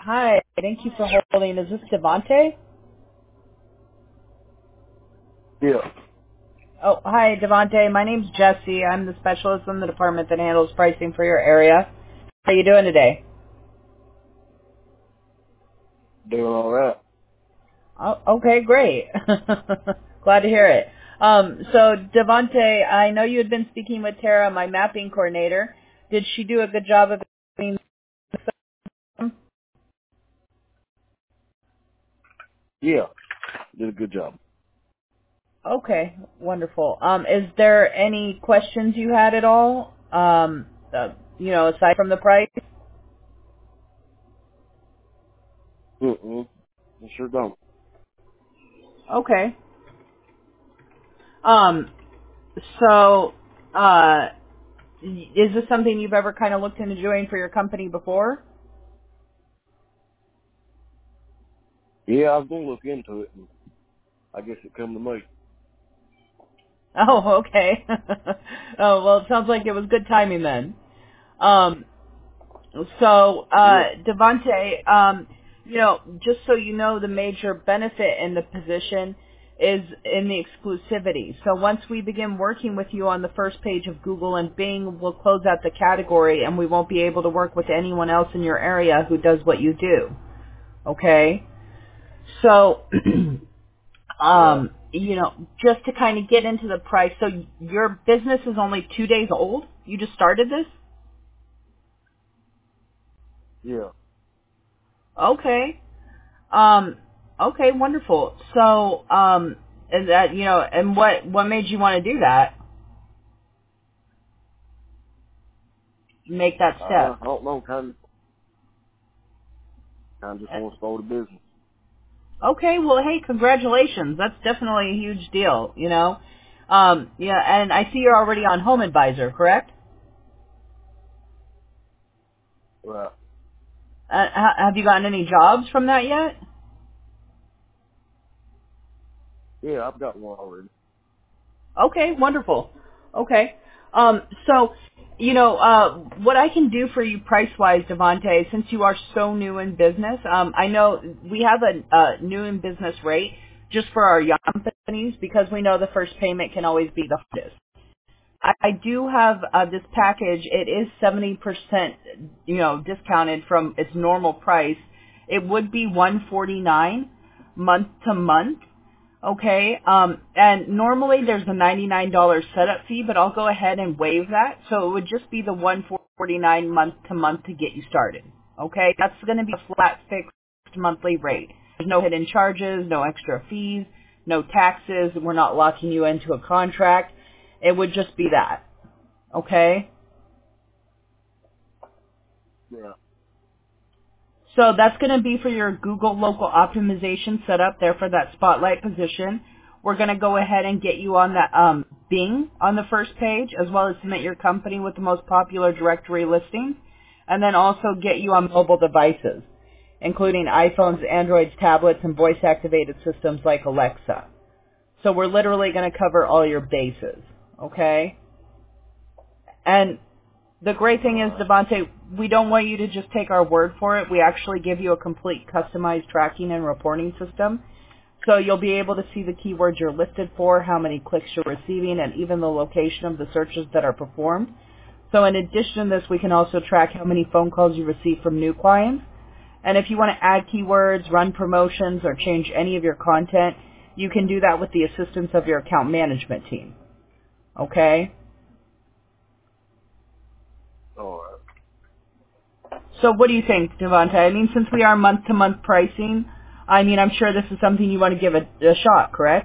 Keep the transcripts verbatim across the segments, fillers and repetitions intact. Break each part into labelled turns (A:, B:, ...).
A: Hi, thank you for holding. Is this Devante?
B: Yeah.
A: Oh, hi, Devante. My name's Jesse. I'm the specialist in the department that handles pricing for your area. How you doing today?
B: Doing all right.
A: Oh, okay, great. Glad to hear it. Um, so, Devante, I know you had been speaking with Tara, my mapping coordinator. Did she do a good job of explaining?
B: Yeah. Did a good job.
A: Okay, wonderful. Um, is there any questions you had at all? Um, uh, you know, aside from the price?
B: Mm-mm. I sure don't.
A: Okay. Um, so, uh, is this something you've ever kind of looked into doing for your company before?
B: Yeah, I was gonna look into it, and I guess it come to me.
A: Oh, okay. Oh, well, it sounds like it was good timing then. Um, so, uh,
B: Yeah.
A: Devante, um, you know, just so you know, the major benefit in the position is in the exclusivity. So once we begin working with you on the first page of Google and Bing, we'll close out the category and we won't be able to work with anyone else in your area who does what you do. Okay? So,
B: Right.
A: um, you know, just to kind of get into the price, so your business is only two days old? You just started this?
B: Yeah.
A: Okay. Um, okay, wonderful. So, um, and that, you know, and what, what made you want to do that? Make that
B: Uh, I
A: step?
B: don't know. Kind of, kind of just want to start a business.
A: Okay, well, hey, congratulations. That's definitely a huge deal, you know? Um, yeah, and I see you're already on Home Advisor, correct?
B: Right.
A: Uh, ha- have you gotten any jobs from that yet?
B: Yeah, I've got one already.
A: Okay, wonderful. Okay. Um, so, you know, uh, what I can do for you price-wise, Devante, since you are so new in business, um, I know we have a, a new in business rate just for our young companies because we know the first payment can always be the hardest. I, I do have uh, this package. It is seventy percent, you know, discounted from its normal price. It would be one forty-nine month to month. Okay, um, and normally there's a ninety-nine dollars setup fee, but I'll go ahead and waive that. So it would just be the one forty-nine month to month to get you started. Okay, that's going to be a flat fixed monthly rate. There's no hidden charges, no extra fees, no taxes. We're not locking you into a contract. It would just be that. Okay.
B: Yeah.
A: So that's going to be for your Google local optimization setup there for that spotlight position. We're going to go ahead and get you on that um, Bing on the first page, as well as submit your company with the most popular directory listings, and then also get you on mobile devices, including iPhones, Androids, tablets, and voice-activated systems like Alexa. So we're literally going to cover all your bases, okay? And the great thing
B: All
A: is,
B: right.
A: Devante, we don't want you to just take our word for it. We actually give you a complete customized tracking and reporting system. So you'll be able to see the keywords you're listed for, how many clicks you're receiving, and even the location of the searches that are performed. So in addition to this, we can also track how many phone calls you receive from new clients. And if you want to add keywords, run promotions, or change any of your content, you can do that with the assistance of your account management team. Okay?
B: All right.
A: So what do you think, Devontae? I mean, since we are month-to-month pricing, I mean, I'm sure this is something you want to give a, a shot, correct?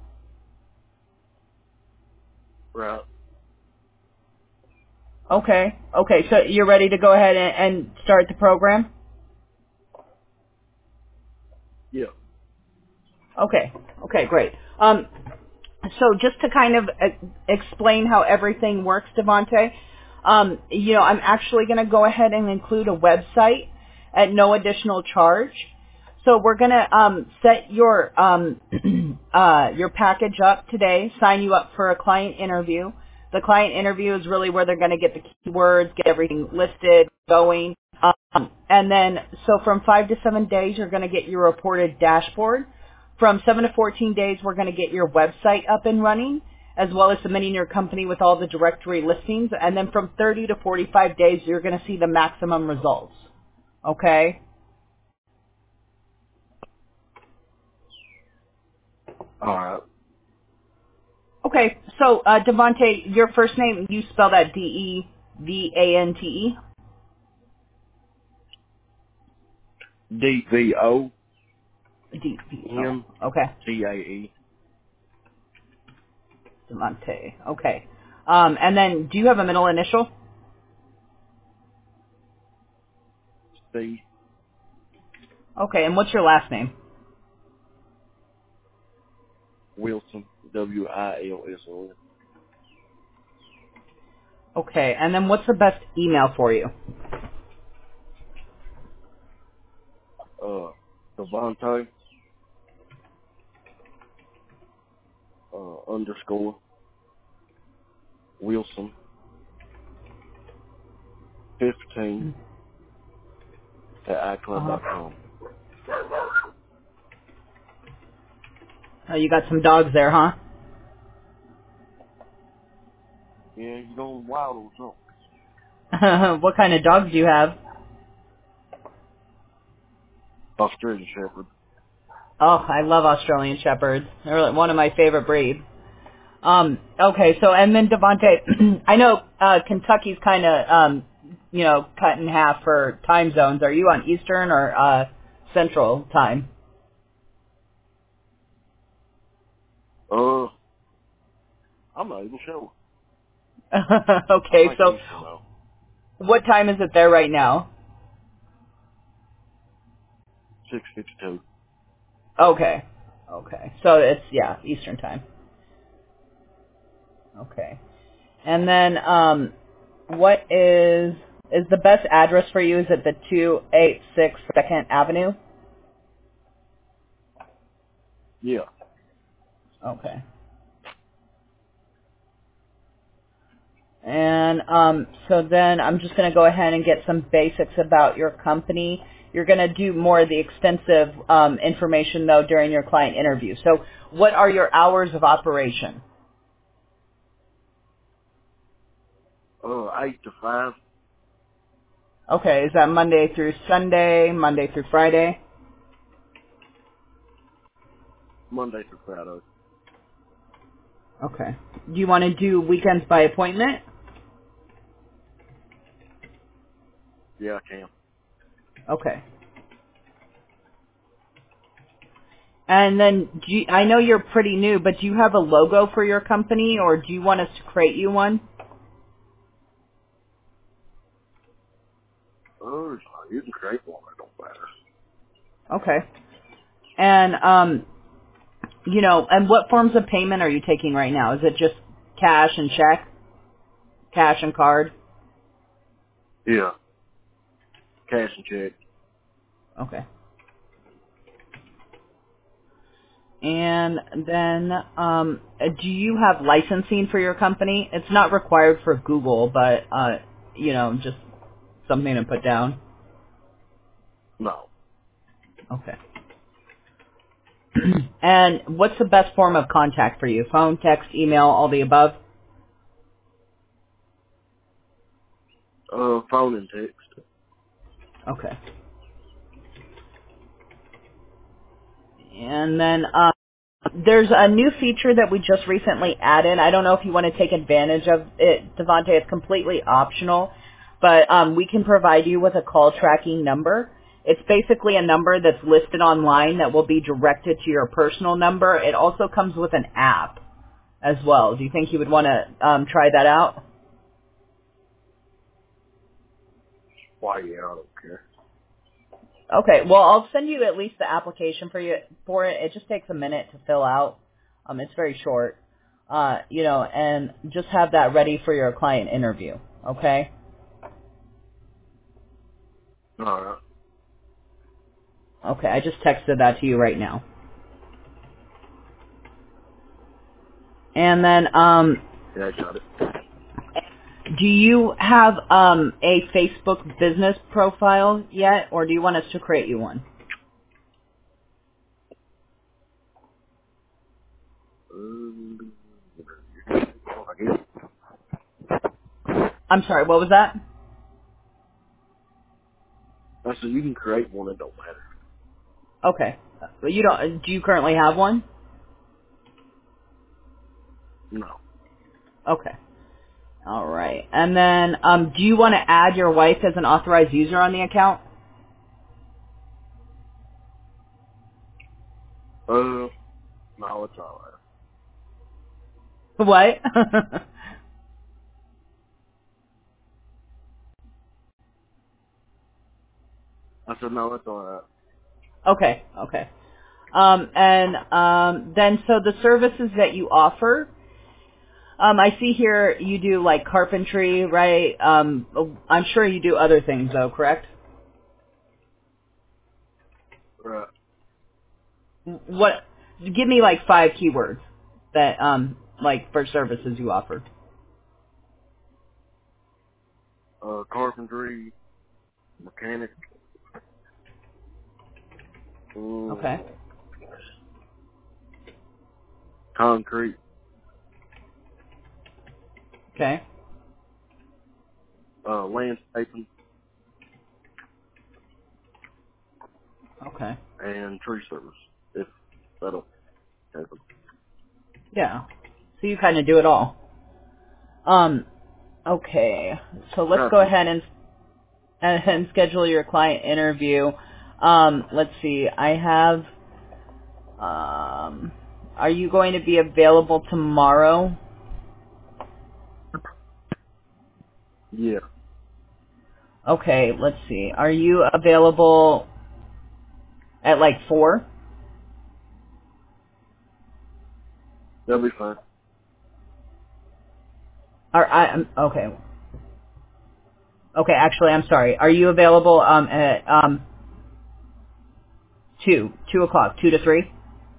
B: Right.
A: Okay. Okay, so you're ready to go ahead and, and start the program?
B: Yeah.
A: Okay. Okay, great. Um, so just to kind of uh, explain how everything works, Devontae, um, you know, I'm actually going to go ahead and include a website at no additional charge. So we're going to um, set your um, uh, your package up today, sign you up for a client interview. The client interview is really where they're going to get the keywords, get everything listed, going. Um, and then, so from five to seven days, you're going to get your reported dashboard. From seven to fourteen days, we're going to get your website up and running, as well as submitting your company with all the directory listings. And then from thirty to forty-five days, you're going to see the maximum results. Okay?
B: All right.
A: Okay, so uh, Devontae, your first name, you spell that D E V A N T E?
B: D V O
A: D V
B: M
A: O. Okay,
B: T A E.
A: Devontae. Okay. Um, and then, do you have a middle initial?
B: C.
A: Okay, and what's your last name?
B: Wilson. W I L S O N.
A: Okay, and then what's the best email for you?
B: Uh, Devontae. Uh, underscore. Wilson. Fifteen. At iCloud dot com.
A: Oh, you got some dogs there, huh?
B: Yeah, you going wild or something?
A: What kind of dogs do you have?
B: Australian Shepherd.
A: Oh, I love Australian Shepherds. They're like one of my favorite breeds. Um, okay, so, and then Devontae, I know uh, Kentucky's kind of, um, you know, cut in half for time zones. Are you on Eastern or uh, Central time?
B: Uh, I'm not even sure. I
A: Okay,
B: think
A: so
B: Eastern though.
A: what time is it there right now?
B: Six fifty-two.
A: Okay, okay, so it's, yeah, Eastern time. Okay. And then, um, what is is the best address for you? Is it the two eighty-six Second Avenue?
B: Yeah.
A: Okay. And um, so then I'm just going to go ahead and get some basics about your company. You're going to do more of the extensive um, information, though, during your client interview. So what are your hours of operation?
B: Uh, eight to five.
A: Okay, is that Monday through Sunday, Monday through Friday?
B: Monday through Friday.
A: Okay. Do you want to do weekends by appointment?
B: Yeah, I can.
A: Okay. And then, do you, I know you're pretty new, but do you have a logo for your company, or do you want us to create you one?
B: Oh, you can create one. It don't matter.
A: Okay. And, um, you know, and what forms of payment are you taking right now? Is it just cash and check? Cash and card?
B: Yeah. Cash and check.
A: Okay. And then, um, do you have licensing for your company? It's not required for Google, but, uh, you know, just something to put down.
B: No.
A: Okay. And what's the best form of contact for you? Phone, text, email, all the above?
B: Uh, phone and text.
A: Okay. And then um, there's a new feature that we just recently added. I don't know if you want to take advantage of it, Devontae. It's completely optional, but um, we can provide you with a call tracking number. It's basically a number that's listed online that will be directed to your personal number. It also comes with an app as well. Do you think you would want to um, try that out?
B: Why, yeah, I don't care.
A: Okay, well, I'll send you at least the application for you for it. It just takes a minute to fill out. Um, it's very short, uh, you know, and just have that ready for your client interview. Okay.
B: All right.
A: Okay, I just texted that to you right now. And then, um,
B: Yeah, I got it.
A: do you have um, a Facebook business profile yet, or do you want us to create you one?
B: Um, I guess.
A: I'm sorry, what was that?
B: I said you can create one. It don't matter.
A: Okay. But you don't. Do you currently have one?
B: No.
A: Okay. All right. And then, um, do you want to add your wife as an authorized user on the account?
B: Uh, no, it's all
A: What?
B: right. I said no, it's all right.
A: Okay. Okay. Um, and um, then, so the services that you offer, um, I see here you do like carpentry, right? Um, I'm sure you do other things, though, correct?
B: Right.
A: What? Give me like five keywords that, um, like for services you offer.
B: Uh, carpentry, mechanic, um,
A: Okay.
B: concrete,
A: Okay.
B: uh, landscaping,
A: Okay.
B: and tree service. If that'll happen.
A: Yeah. So you kind of do it all. Um. Okay. So let's
B: Try
A: go
B: to.
A: ahead and and, and schedule your client interview. Um. Let's see. I have. Um. Are you going to be available tomorrow?
B: Yeah,
A: Okay. Let's see. Are you available at like four?
B: that'll be fine.
A: Or I. um, Okay. Okay. Actually, I'm sorry. Are you available um at um two two o'clock two to three?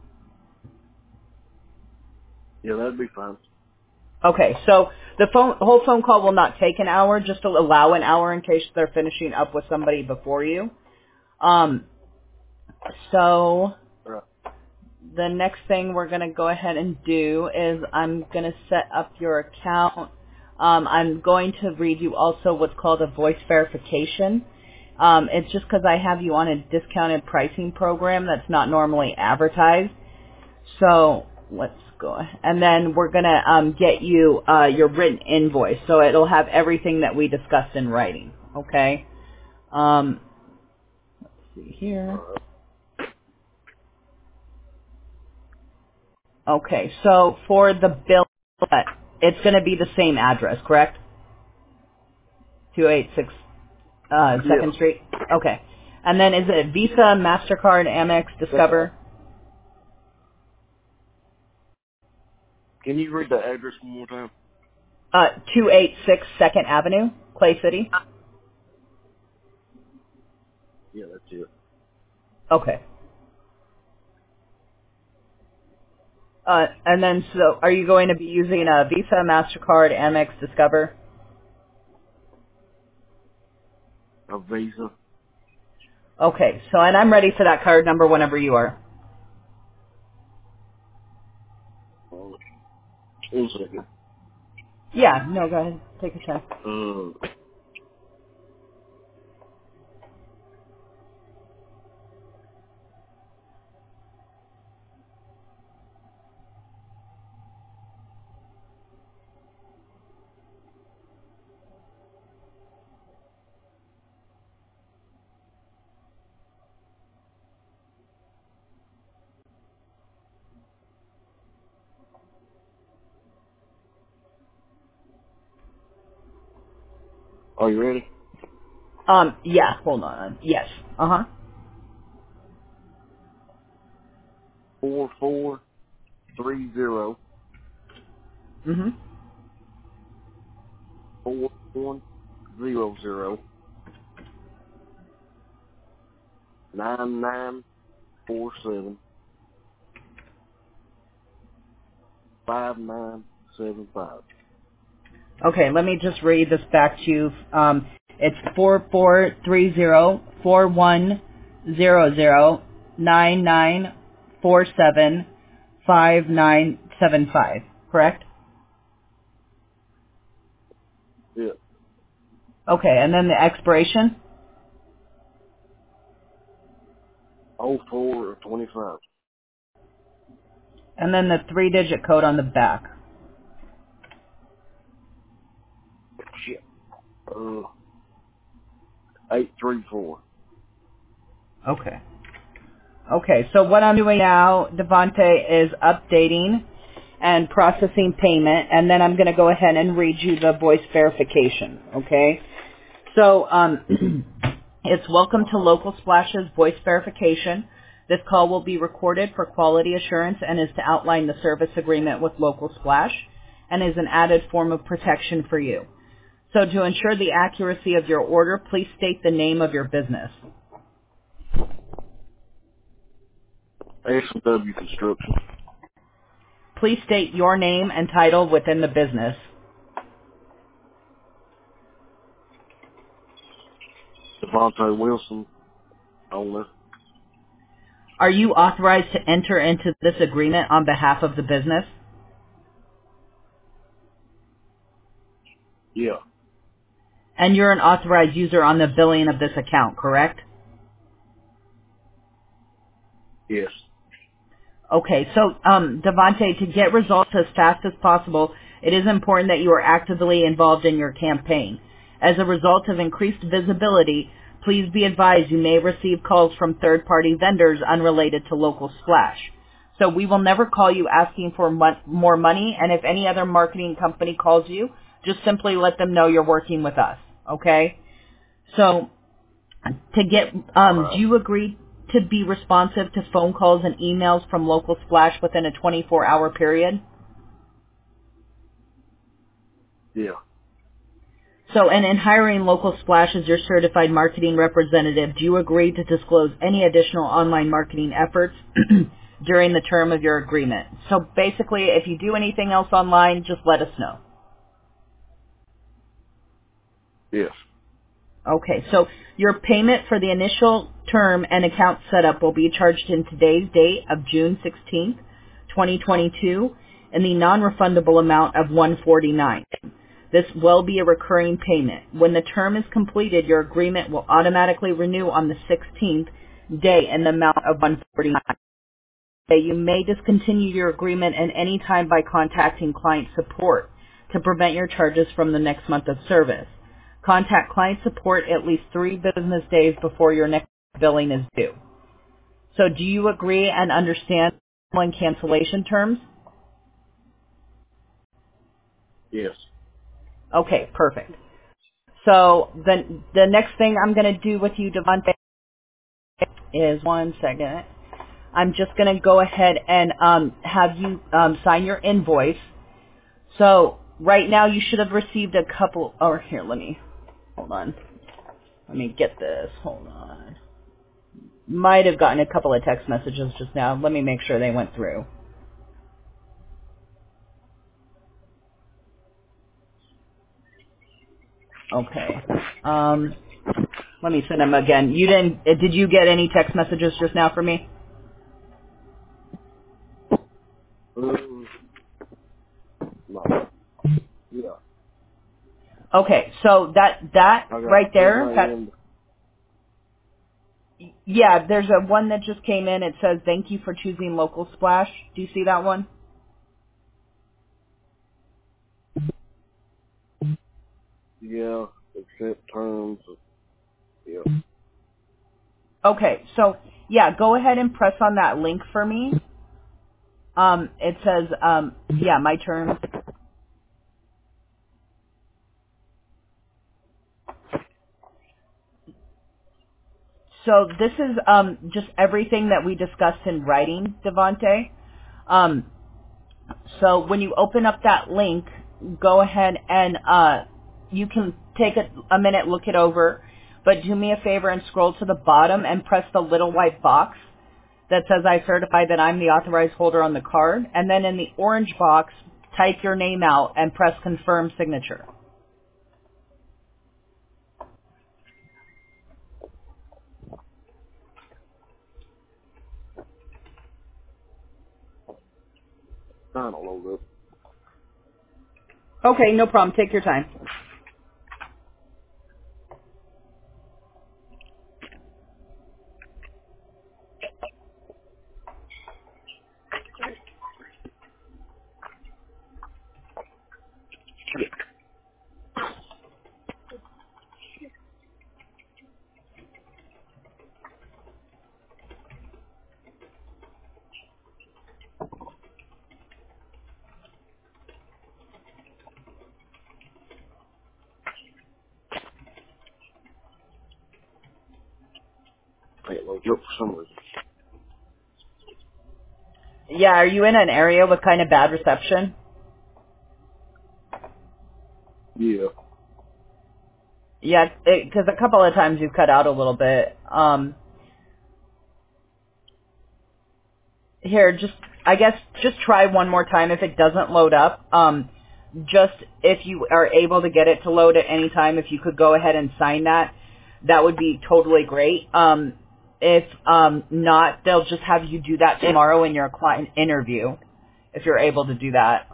B: Yeah, that'd be fine.
A: Okay, so the phone, whole phone call will not take an hour, just to allow an hour in case they're finishing up with somebody before you. Um, so
B: Right.
A: the next thing we're going to go ahead and do is I'm going to set up your account. Um, I'm going to read you also what's called a voice verification. Um, it's just because I have you on a discounted pricing program that's not normally advertised. So let's go ahead. And then we're going to um, get you uh, your written invoice. So it'll have everything that we discussed in writing. Okay? Um, let's see here.
B: Uh,
A: Okay, so for the bill, it's going to be the same address, correct? two eighty-six uh,
B: yeah.
A: second Street? Okay. And then is it Visa, MasterCard, Amex,
B: That's right.
A: Discover?
B: Can you read the address one more time?
A: Uh, two eighty-six second Avenue, Clay City?
B: Yeah, that's it.
A: Okay. Uh, and then, so are you going to be using a Visa, MasterCard, Amex, Discover?
B: A visa.
A: Okay, so, and I'm ready for that card number whenever you are.
B: Uh, one second.
A: Yeah, no, go ahead. Take your time.
B: Uh, are you ready?
A: Um, yeah, hold on. Yes. Uh-huh.
B: Four four three zero
A: Mm-hmm.
B: four one zero zero nine nine four seven five nine seven five.
A: Okay, let me just read this back to you. Um, it's four four three zero four one zero zero nine nine four seven five nine seven five. Correct?
B: Yeah.
A: Okay, and then the expiration,
B: Oh four twenty five.
A: and then the three-digit code on the back.
B: Shit. Uh, eight three four.
A: Okay. Okay, so what I'm doing now, Devontae, is updating and processing payment, and then I'm going to go ahead and read you the voice verification, okay? So, um, it's welcome to Local Splash's voice verification. This call will be recorded for quality assurance and is to outline the service agreement with Local Splash and is an added form of protection for you. So to ensure the accuracy of your order, please state the name of your business.
B: S and W Construction.
A: Please state your name and title within the business.
B: Devontae Wilson, owner.
A: Are you authorized to enter into this agreement on behalf of the business?
B: Yeah.
A: And you're an authorized user on the billing of this account, correct?
B: Yes.
A: Okay, so um, Devontae, to get results as fast as possible, it is important that you are actively involved in your campaign. As a result of increased visibility, please be advised you may receive calls from third-party vendors unrelated to Local Splash. So we will never call you asking for mo- more money, and if any other marketing company calls you, just simply let them know you're working with us, okay? So to get,
B: All
A: um, do
B: right.
A: you agree to be responsive to phone calls and emails from Local Splash within a twenty-four hour period?
B: Yeah.
A: So, and in hiring Local Splash as your certified marketing representative, do you agree to disclose any additional online marketing efforts during the term of your agreement? So basically, if you do anything else online, just let us know.
B: Yes.
A: Okay, so your payment for the initial term and account setup will be charged in today's date of June sixteenth, twenty twenty-two, in the non-refundable amount of one hundred forty-nine dollars. This will be a recurring payment. When the term is completed, your agreement will automatically renew on the sixteenth day in the amount of one hundred forty-nine dollars. You may discontinue your agreement at any time by contacting client support to prevent your charges from the next month of service. Contact client support at least three business days before your next billing is due. So do you agree and understand when cancellation terms?
B: Yes.
A: Okay, perfect. So the, the next thing I'm going to do with you, Devontae, is one second. I'm just going to go ahead and um, have you um, sign your invoice. So right now you should have received a couple, or here, let me, hold on. Let me get this, hold on. Might have gotten a couple of text messages just now. Let me make sure they went through. Okay. Um, let me send them again. You didn't, uh, did you get any text messages just now from me?
B: Um, no. Yeah.
A: Okay, so that, that
B: I got
A: right
B: ten
A: there, that,
B: a.m.
A: yeah, there's a one that just came in. It says, thank you for choosing Local Splash. Do you see that one?
B: Yeah. Accept terms. Yeah.
A: Okay, so yeah, go ahead and press on that link for me. Um, it says, um, yeah, my terms. So this is um, just everything that we discussed in writing, Devontae. Um, so when you open up that link, go ahead and uh, you can take a, a minute, look it over, but do me a favor and scroll to the bottom and press the little white box that says I certify that I'm the authorized holder on the card. And then in the orange box, type your name out and press confirm signature.
B: Trying to load up.
A: Okay, no problem. Take your time.
B: I can't load you up for some reason.
A: Yeah, are you in an area with kind of bad reception?
B: Yeah.
A: Yeah, because a couple of times you've cut out a little bit. Um, here, just I guess just try one more time if it doesn't load up. Um, just if you are able to get it to load at any time, if you could go ahead and sign that, that would be totally great. Um, if um, not, they'll just have you do that tomorrow in your client interview, if you're able to do that.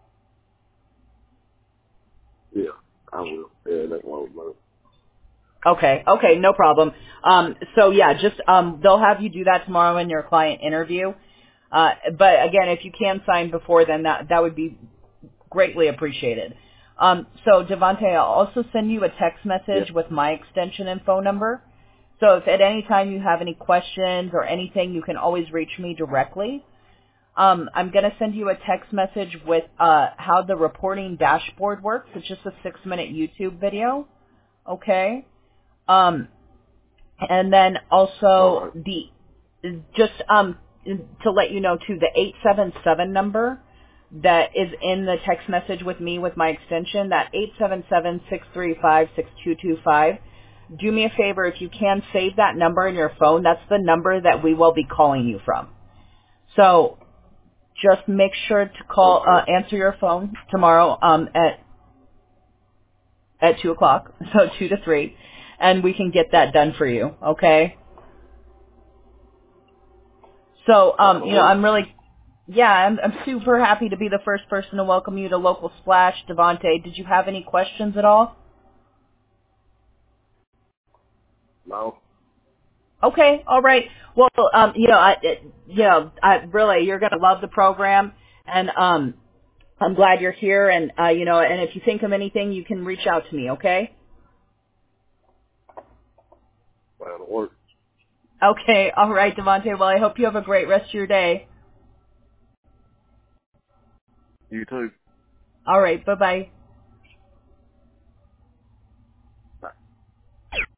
B: Yeah, I will. Yeah, that's load up.
A: Okay, okay, no problem. Um, so yeah, just um, they'll have you do that tomorrow in your client interview. Uh, but again, if you can sign before then, that that would be greatly appreciated. Um, so Devontae, I'll also send you a text
B: Yeah.
A: message with my extension and phone number. So if at any time you have any questions or anything, you can always reach me directly. Um, I'm going to send you a text message with uh, how the reporting dashboard works. It's just a six-minute YouTube video. Okay. Um, and then
B: All
A: also
B: right.
A: the just um to let you know too, the eight seven seven number that is in the text message with me with my extension, that eight seven seven, six three five, six two two five. Do me a favor, if you can save that number in your phone. That's the number that we will be calling you from. So just make sure to call uh,
B: Okay.
A: answer your phone tomorrow um at at two o'clock, so two to three, and we can get that done for you. Okay. So, um,
B: That'll
A: you know,
B: work.
A: I'm really, yeah, I'm, I'm super happy to be the first person to welcome you to Local Splash. Devontae, did you have any questions at all?
B: No.
A: Okay, all right. Well, um, you know, I, it, you know, I really, you're gonna love the program, and um, I'm glad you're here. And uh, you know, and if you think of anything, you can reach out to me. Okay.
B: That'll work.
A: Okay, all right, Devontae. Well, I hope you have a great rest of your day.
B: You too.
A: All right, bye bye.